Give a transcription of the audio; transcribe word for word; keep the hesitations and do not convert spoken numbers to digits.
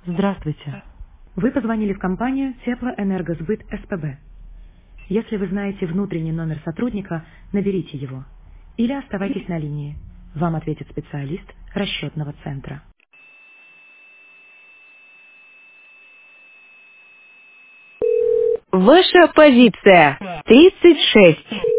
Здравствуйте. Вы позвонили в компанию Теплоэнергосбыт СПБ. Если вы знаете внутренний номер сотрудника, наберите его. Или оставайтесь на линии. Вам ответит специалист расчетного центра. Ваша позиция тридцать шесть.